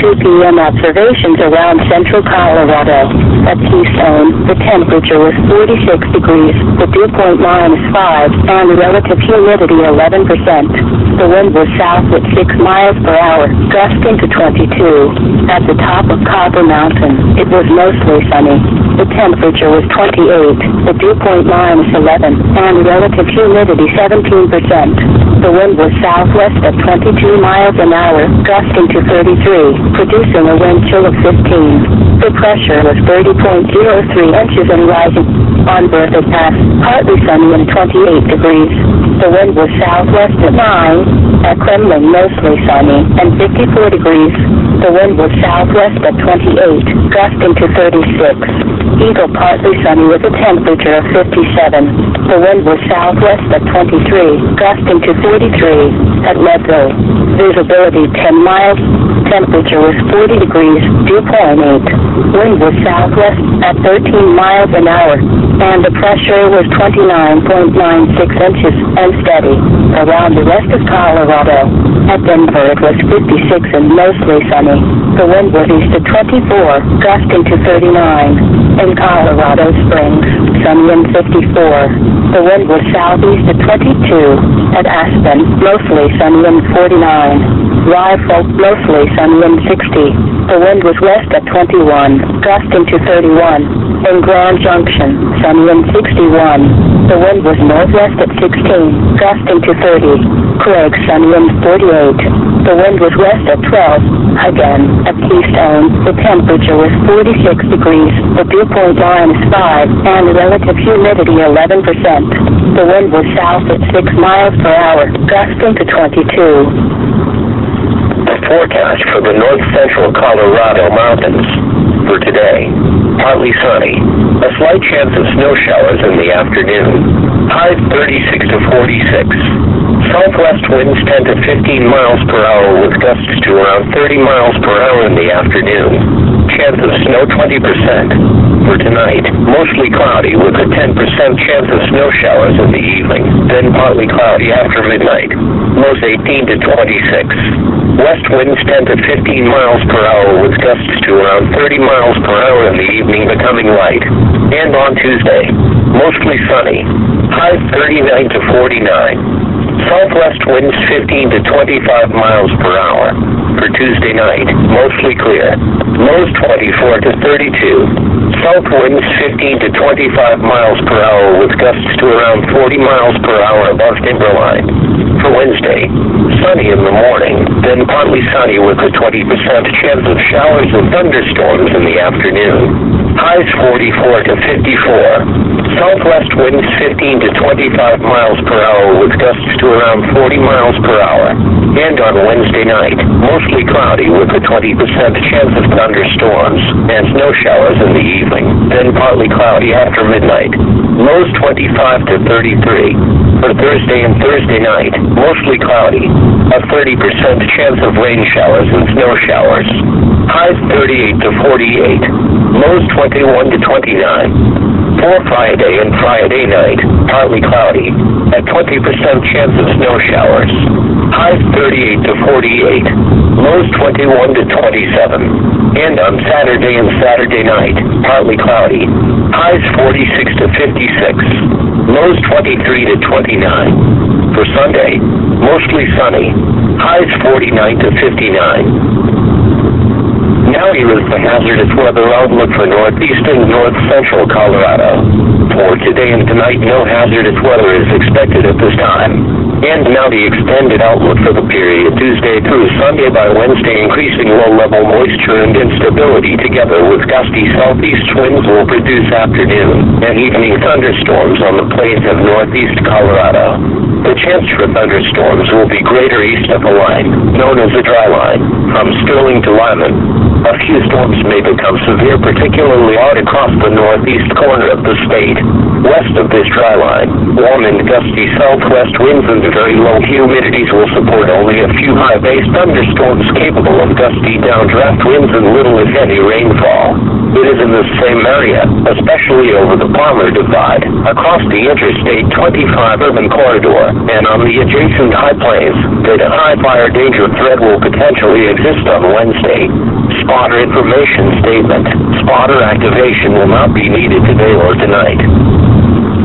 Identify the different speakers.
Speaker 1: 2 p.m. observations around central Colorado. At Keystone, the temperature was 46 degrees, the dew point -5, and the relative humidity 11%. The wind was south at 6 miles per hour, gusting to 22. At the top of Copper Mountain, it was mostly sunny. The temperature was 28, the dew point -11, and the relative humidity 17%. The wind was southwest at 22 miles an hour, gusting to 33, producing a wind chill of 15. The pressure was 30.03 inches and rising. On Berthoud Pass, partly sunny and 28 degrees. The wind was southwest at 9. At Kremlin, mostly sunny and 54 degrees. The wind was southwest at 28, gusting to 36. Eagle, partly sunny with a temperature of 57. The wind was southwest at 23, gusting to 43. At Leadville, visibility 10 miles. Temperature was 40 degrees, dew point 8. Wind was southwest at 13 miles an hour, and the pressure was 29.96 inches and steady. Around the rest of Colorado, at Denver it was 56 and mostly sunny. The wind was east at 24, gusting to 39. In Colorado Springs, sunny and 54. The wind was southeast at 22. At Aspen, mostly sunny and 49. Rifle, mostly sunny and 60. The wind was west at 21, gusting to 31. In Grand Junction, sunny and 61. The wind was northwest at 16, gusting to 30. Craig, sunny and 48. The wind was west at 12. Again, at Keystone, the temperature was 46 degrees, the dew point -5, and the relative humidity 11%. The wind was south at 6 miles per hour, gusting to 22.
Speaker 2: Forecast for the north central Colorado mountains for today. Partly sunny. A slight chance of snow showers in the afternoon. Highs 36 to 46. Southwest winds 10 to 15 miles per hour with gusts to around 30 miles per hour in the afternoon. Chance of snow 20%. For tonight, mostly cloudy with a 10% chance of snow showers in the evening, then partly cloudy after midnight. Lows 18 to 26. West winds 10 to 15 miles per hour with gusts to around 30 miles per hour in the evening, becoming light. And on Tuesday, mostly sunny. Highs 39 to 49. Southwest winds 15 to 25 miles per hour. For Tuesday night, mostly clear. Lows 24 to 32. South winds 15 to 25 miles per hour with gusts to around 40 miles per hour above timberline. For Wednesday, sunny in the morning, then partly sunny with a 20% chance of showers and thunderstorms in the afternoon. Highs 44 to 54. Southwest winds 15 to 25 miles per hour with gusts to around 40 miles per hour. And on Wednesday night, mostly cloudy with a 20% chance of thunderstorms and snow showers in the evening, then partly cloudy after midnight. Lows 25 to 33. For Thursday and Thursday night, mostly cloudy. A 30% chance of rain showers and snow showers. Highs 38 to 48. Lows 21 to 29. For Friday and Friday night, partly cloudy. A 20% chance of snow showers. Highs 38 to 48. Lows 21 to 27. And on Saturday and Saturday night, partly cloudy. Highs 46 to 56. Lows 23 to 29. For Sunday, mostly sunny. Highs 49 to 59. Now here is the hazardous weather outlook for northeast and north central Colorado. For today and tonight, no hazardous weather is expected at this time. And now the extended outlook for the period Tuesday through Sunday. By Wednesday, increasing low-level moisture and instability together with gusty southeast winds will produce afternoon and evening thunderstorms on the plains of northeast Colorado. The chance for thunderstorms will be greater east of the line, known as the dry line, from Sterling to Lyman. A few storms may become severe, particularly out across the northeast corner of the state. West of this dry line, warm and gusty southwest winds and very low humidities will support only a few high-base thunderstorms capable of gusty downdraft winds and little, if any, rainfall. It is in the same area, especially over the Palmer Divide, across the Interstate 25 urban corridor, and on the adjacent high plains, that a high fire danger threat will potentially exist on Wednesday. Spotter information statement. Spotter activation will not be needed today or tonight.